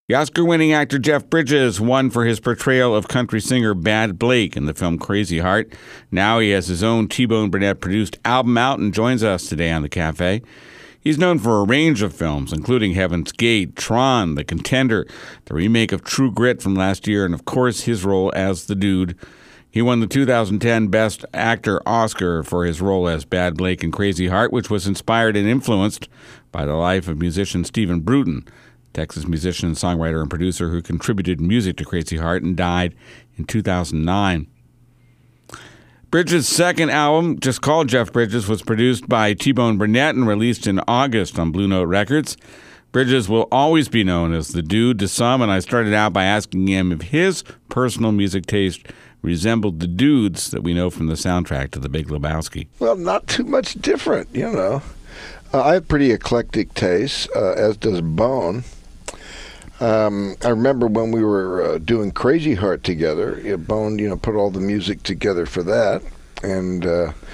The Oscar-winning actor Jeff Bridges won for his portrayal of country singer Bad Blake in the film Crazy Heart. Now he has his own T-Bone Burnett-produced album out and joins us today on The Cafe. He's known for a range of films, including Heaven's Gate, Tron, The Contender, the remake of True Grit from last year, and of course his role as the Dude. He won the 2010 Best Actor Oscar for his role as Bad Blake in Crazy Heart, which was inspired and influenced by the life of musician Stephen Bruton, Texas musician, songwriter, and producer who contributed music to Crazy Heart and died in 2009. Bridges' second album, just called Jeff Bridges, was produced by T-Bone Burnett and released in August on Blue Note Records. Bridges will always be known as the Dude to some, and I started out by asking him if his personal music taste resembled the Dudes that we know from the soundtrack to The Big Lebowski. Well, not too much different, you know. I have pretty eclectic tastes, as does Bone. I remember when we were doing Crazy Heart together, Bone, put all the music together for that, and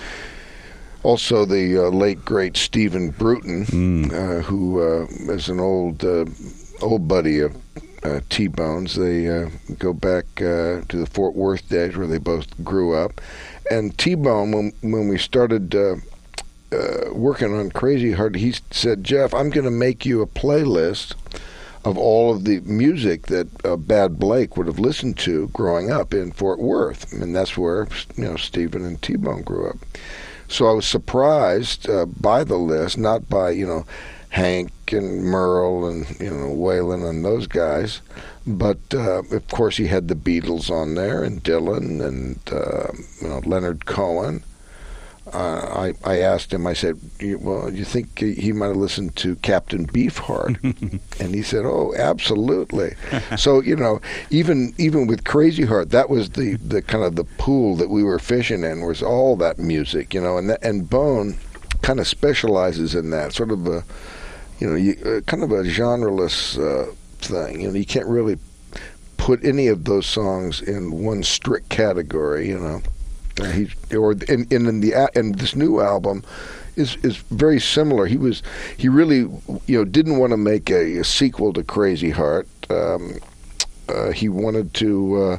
also the late great Stephen Bruton, who is an old buddy of T-Bone's. They go back to the Fort Worth days where they both grew up, and T-Bone, when we started working on Crazy Heart, he said, "Jeff, I'm going to make you a playlist of all of the music that Bad Blake would have listened to growing up in Fort Worth." And that's where, Stephen and T-Bone grew up. So I was surprised by the list, not by, Hank and Merle and, Waylon and those guys. But, of course, he had the Beatles on there and Dylan and, Leonard Cohen. I asked him, I said, well, you think he might have listened to Captain Beefheart? And he said, oh, absolutely. So, even with Crazy Heart, that was the kind of the pool that we were fishing in, was all that music, and Bone kind of specializes in that, sort of a, kind of a genreless thing. You can't really put any of those songs in one strict category, in this new album is very similar. He really didn't want to make a sequel to Crazy Heart. He wanted to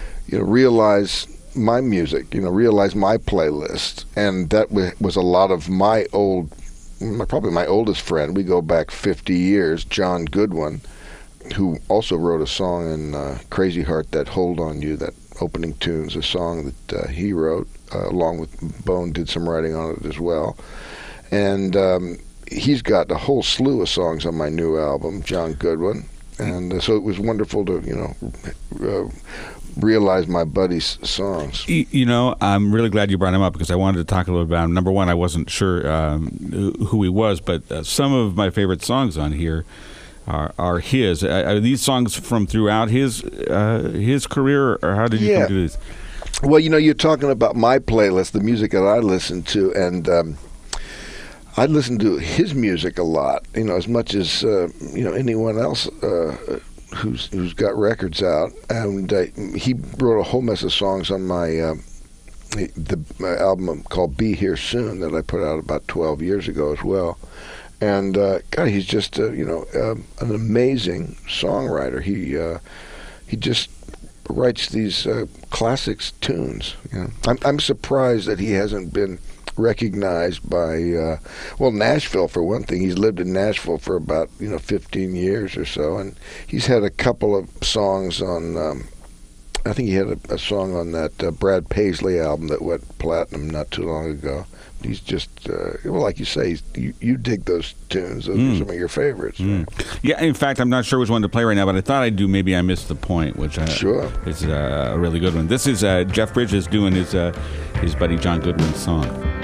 realize my music, realize my playlist, and that was a lot of probably my oldest friend. We go back 50 years, John Goodwin, who also wrote a song in Crazy Heart, that Hold On You, that opening tune's a song that he wrote, along with Bone did some writing on it as well. And he's got a whole slew of songs on my new album, John Goodwin. And so it was wonderful to, realize my buddy's songs. I'm really glad you brought him up, because I wanted to talk a little about him. Number one, I wasn't sure who he was, but some of my favorite songs on here are his. Are these songs from throughout his career, or how did you come to this? Well, you're talking about my playlist, the music that I listen to, and I listen to his music a lot, as much as anyone else who's got records out. And he wrote a whole mess of songs on my the album called Be Here Soon that I put out about 12 years ago as well. And God, he's just an amazing songwriter. He just writes these classics tunes. I'm surprised that he hasn't been recognized by Nashville, for one thing. He's lived in Nashville for about 15 years or so, and he's had a couple of songs on. I think he had a song on that Brad Paisley album that went platinum not too long ago. He's just, like you say, you dig those tunes. Those are some of your favorites. Right? Yeah, in fact, I'm not sure which one to play right now, but I thought I do. Maybe I missed the point, which sure. is a really good one. This is Jeff Bridges doing his buddy John Goodwin's song.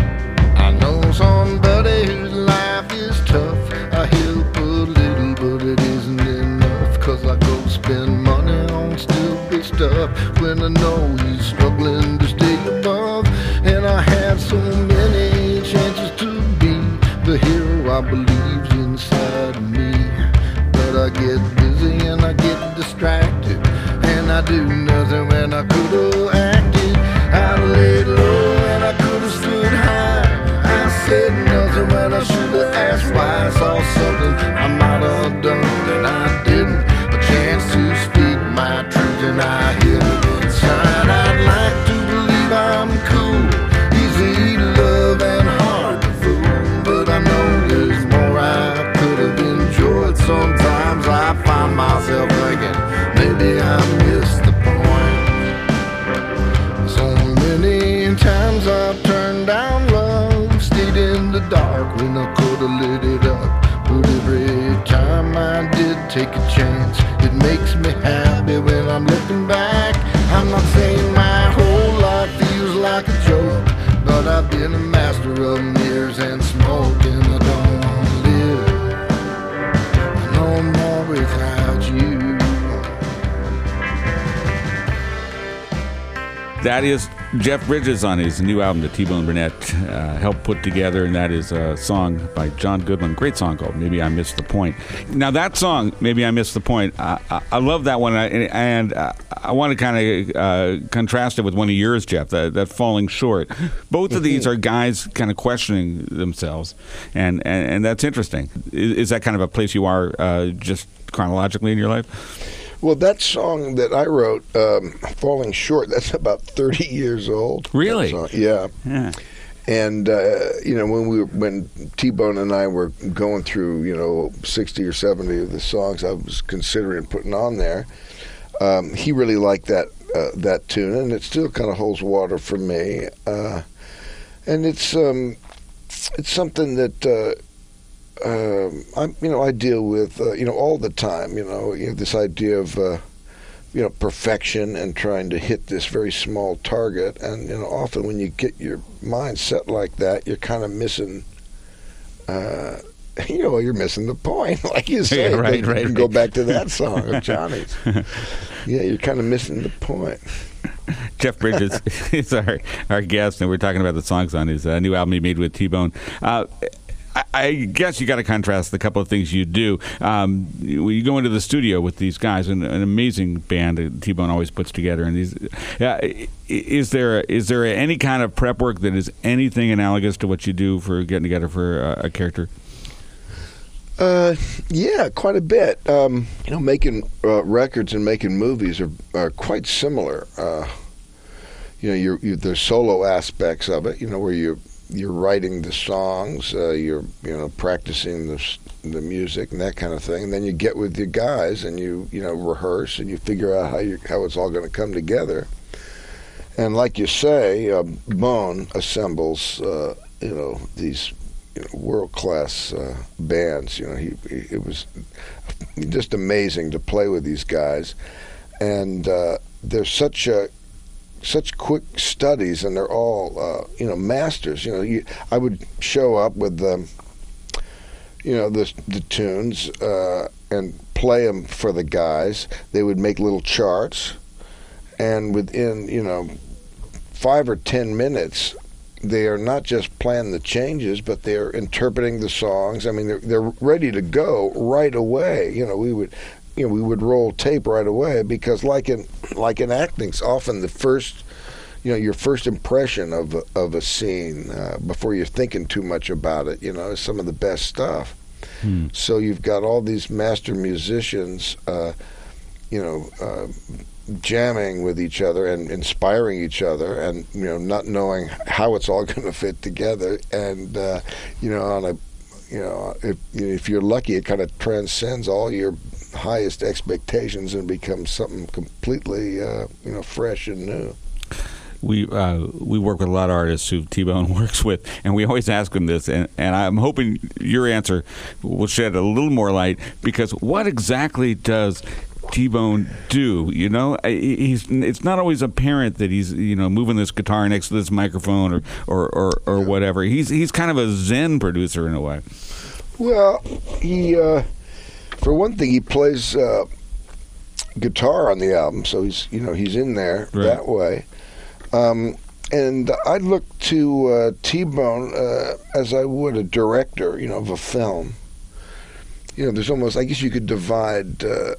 I know somebody whose life is tough. I help a little, but it isn't enough, 'cause I go spend money on stupid stuff when I know he's struggling to stay above. And I have so many chances to be the hero I believe's inside me. But I get busy and I get distracted, and I do nothing when I could've acted. I laid low and I could've stood high. I said nothing when I should've asked why. I saw something I might have done and I didn't. A chance I find myself thinking, maybe I missed the point. So many times I've turned down love, stayed in the dark when I could've lit it up. But every time I did take a chance, it makes me happy when I'm looking back. I'm not saying my whole life feels like a joke, but I've been a master of mirrors and smoke, and I don't want to live no more without you. That is Jeff Bridges on his new album that T-Bone Burnett helped put together, and that is a song by John Goodman. Great song called Maybe I Missed the Point. Now that song, Maybe I Missed the Point, I love that one, and I want to kind of contrast it with one of yours, Jeff, that Falling Short. Both of these are guys kind of questioning themselves, and that's interesting. Is that kind of a place you are just chronologically in your life? Well, that song that I wrote, Falling Short, that's about 30 years old. Really? Yeah. And, when T-Bone and I were going through, 60 or 70 of the songs I was considering putting on there, he really liked that tune, and it still kind of holds water for me. And it's something that... I deal with, all the time, this idea of, perfection and trying to hit this very small target. And, often when you get your mind set like that, you're kind of missing, you're missing the point, like you say. Yeah, right. You can go back to that song of Johnny's. Yeah, you're kind of missing the point. Jeff Bridges is our guest, and we're talking about the songs on his new album he made with T-Bone. I guess you got to contrast the couple of things you do. When you go into the studio with these guys, an amazing band that T-Bone always puts together. And these, is there any kind of prep work that is anything analogous to what you do for getting together for a character? Yeah, quite a bit. Making records and making movies are quite similar. There's solo aspects of it. Where you're writing the songs, you're practicing the music and that kind of thing. And then you get with your guys and you rehearse and you figure out how it's all going to come together. And like you say, Bone assembles these world-class bands. It was just amazing to play with these guys, and they're such quick studies, and they're all masters. I would show up with the tunes and play them for the guys. They would make little charts, and within 5 or 10 minutes, they are not just playing the changes, but they're interpreting the songs. I mean, they're ready to go right away. We would roll tape right away, because like in acting, it's often the first, your first impression of a scene before you're thinking too much about it, is some of the best stuff. So you've got all these master musicians, jamming with each other and inspiring each other, and not knowing how it's all going to fit together. And if you're lucky, it kind of transcends all your highest expectations and becomes something completely fresh and new. We work with a lot of artists who T-Bone works with, and we always ask them this, and I'm hoping your answer will shed a little more light, because what exactly does T-Bone do? It's not always apparent that he's moving this guitar next to this microphone or whatever. He's kind of a Zen producer in a way. Well, he for one thing, he plays guitar on the album, so he's in there that way. And I look to T-Bone as I would a director, of a film. There's almost, I guess you could divide.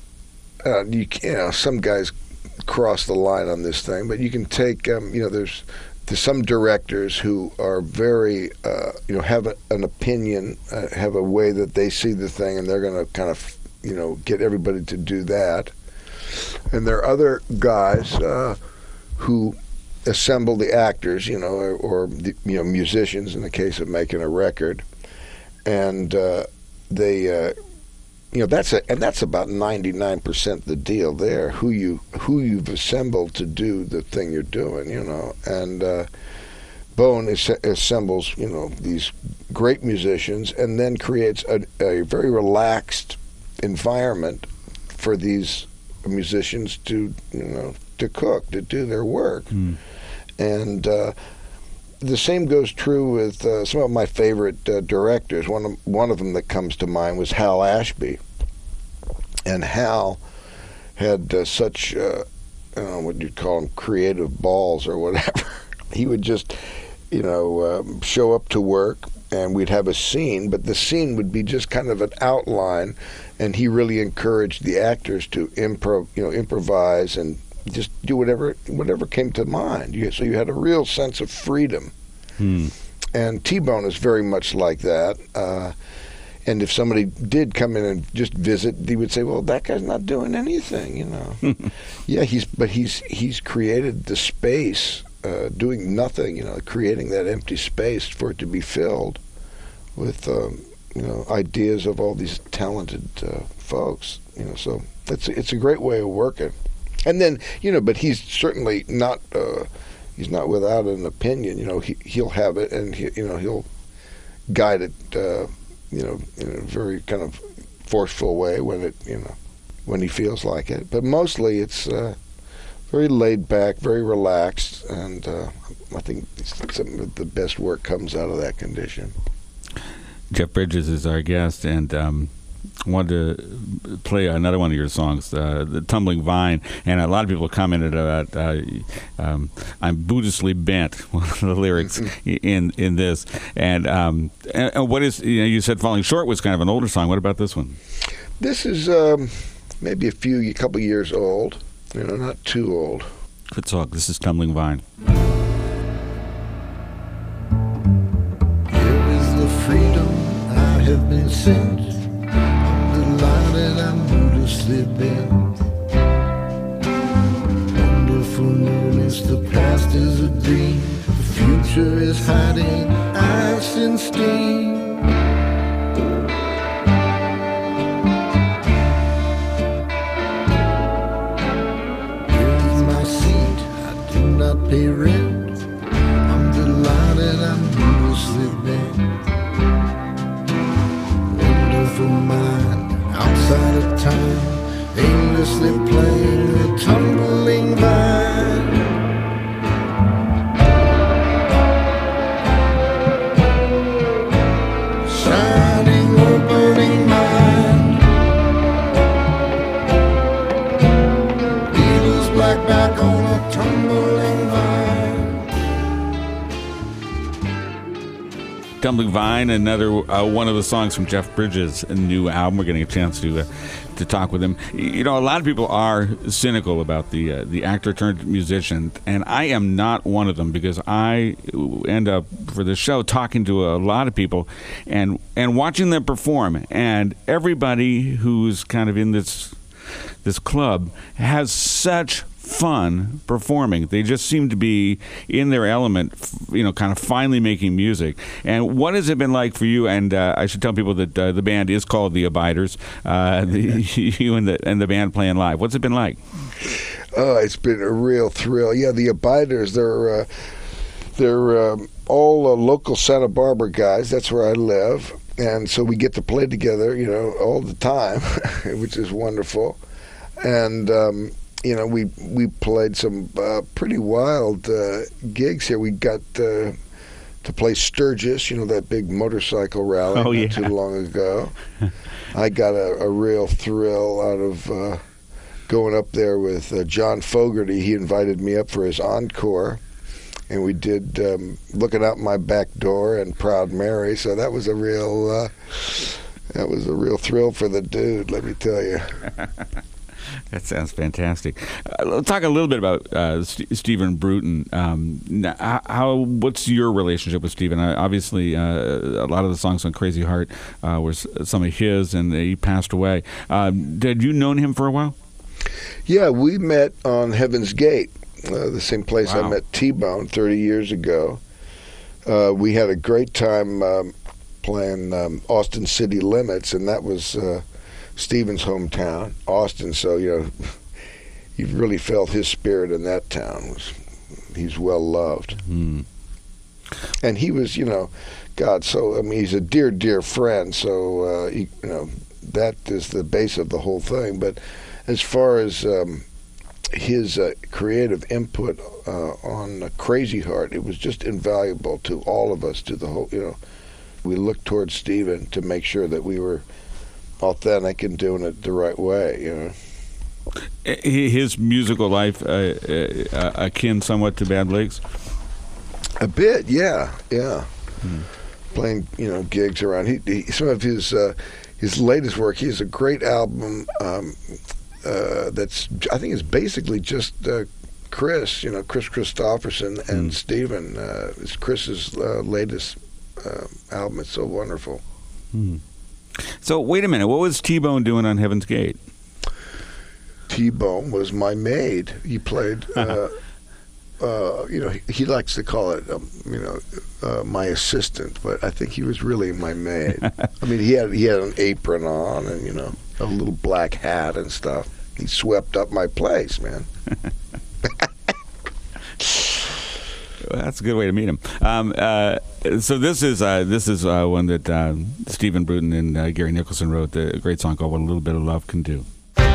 Some guys cross the line on this thing, but you can take, there's some directors who are very, have an opinion, have a way that they see the thing, and they're going to kind of, get everybody to do that. And there are other guys who assemble the actors, or the, musicians in the case of making a record, and they that's about 99% the deal there. Who you've assembled to do the thing you're doing, and Bone assembles these great musicians and then creates a very relaxed environment for these musicians to cook, to do their work. And the same goes true with some of my favorite directors. One of them that comes to mind was Hal Ashby, and Hal had such what you'd call them, creative balls or whatever. He would just show up to work, and we'd have a scene, but the scene would be just kind of an outline, and he really encouraged the actors to improvise and just do whatever came to mind. So you had a real sense of freedom. And T-Bone is very much like that. And if somebody did come in and just visit, he would say, "Well, that guy's not doing anything, Yeah, he's created the space, doing nothing, creating that empty space for it to be filled with ideas of all these talented folks. So it's a great way of working. And then, but he's certainly not he's not without an opinion. He'll have it, and he'll guide it in a very kind of forceful way when he feels like it. But mostly it's very laid back, very relaxed, and I think some of the best work comes out of that condition. Jeff Bridges is our guest, and wanted to play another one of your songs, the Tumbling Vine, and a lot of people commented about I'm Buddhistly bent, one of the lyrics in this, and what is, you said Falling Short was kind of an older song. What about this one? This is maybe a couple years old, not too old. Good song. This is Tumbling Vine. Here is the freedom I have been sent. That I'm Buddhistly bent. Wonderful newness, the past is a dream, the future is hiding ice and steam. Here's my seat, I do not pay rent. I'm delighted I'm Buddhistly bent. Wonderful mind outside of time, aimlessly playing a tumbling vine. Shining or burning mind, needles black back on a tumbling vine. Tumbling Vine, another one of the songs from Jeff Bridges' new album. We're getting a chance to talk with him. A lot of people are cynical about the actor turned musician, and I am not one of them, because I end up for the show talking to a lot of people and watching them perform, and everybody who's kind of in this club has such fun performing. They just seem to be in their element, kind of finally making music. And what has it been like for you? And I should tell people that the band is called The Abiders. You and the band playing live. What's it been like? Oh, it's been a real thrill. Yeah, The Abiders, they're all local Santa Barbara guys. That's where I live. And so we get to play together, all the time, which is wonderful. And we played some pretty wild gigs here. We got to play Sturgis, that big motorcycle rally not too long ago. I got a real thrill out of going up there with John Fogerty. He invited me up for his encore, and we did Looking Out My Back Door and Proud Mary. So that was a real thrill for the dude, let me tell you. That sounds fantastic. Let's talk a little bit about Stephen Bruton. What's your relationship with Stephen? Obviously, a lot of the songs on Crazy Heart were some of his, and he passed away. Had you known him for a while? Yeah, we met on Heaven's Gate, the same place I met T-Bone 30 years ago. We had a great time playing Austin City Limits, and that was Stephen's hometown, Austin. So you really felt his spirit in that town. He's well loved, and he was, God. So he's a dear, dear friend. So that is the base of the whole thing. But as far as his creative input on Crazy Heart, it was just invaluable to all of us. To the whole, we looked towards Stephen to make sure that we were authentic and doing it the right way. His musical life akin somewhat to Bad Blake's? A bit, yeah. Playing, gigs around. He some of his latest work. He has a great album that's, I think, is basically just Chris. Chris Christopherson and Stephen. It's Chris's latest album. It's so wonderful. So wait a minute. What was T-Bone doing on Heaven's Gate? T-Bone was my maid. He played, he likes to call it, my assistant, but I think he was really my maid. He had an apron on and, a little black hat and stuff. He swept up my place, man. Well, that's a good way to meet him. So this is one that Stephen Bruton and Gary Nicholson wrote, a great song called "What a Little Bit of Love Can Do."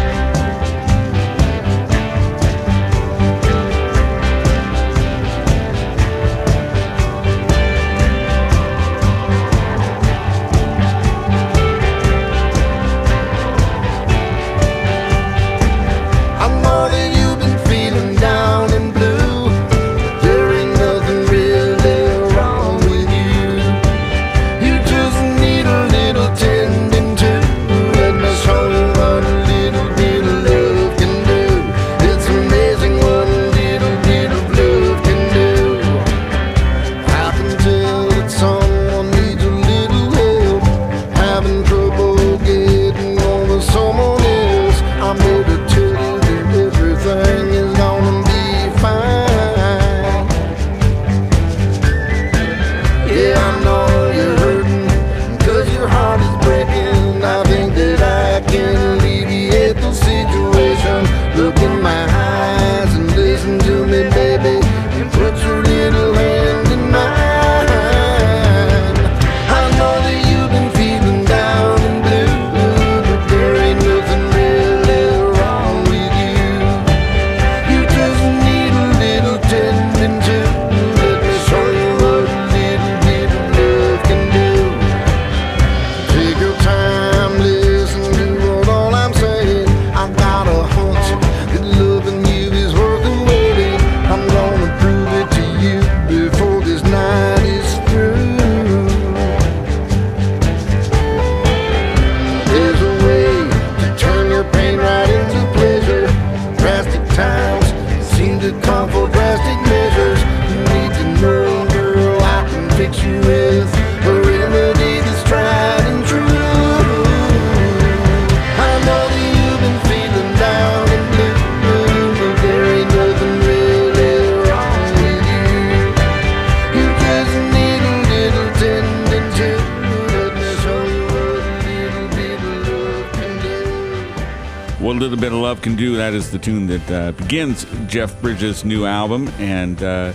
What a Little Bit of Love Can Do. That is the tune that begins Jeff Bridges' new album, and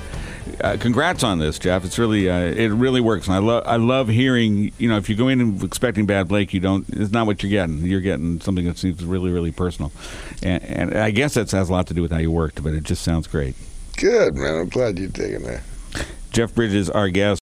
congrats on this, Jeff. It's really it really works, and I love hearing. If you go in expecting Bad Blake, it's not what you're getting. You're getting something that seems really, really personal, and I guess that has a lot to do with how you worked, but it just sounds great. Good, man. I'm glad you're digging that. Jeff Bridges, our guest.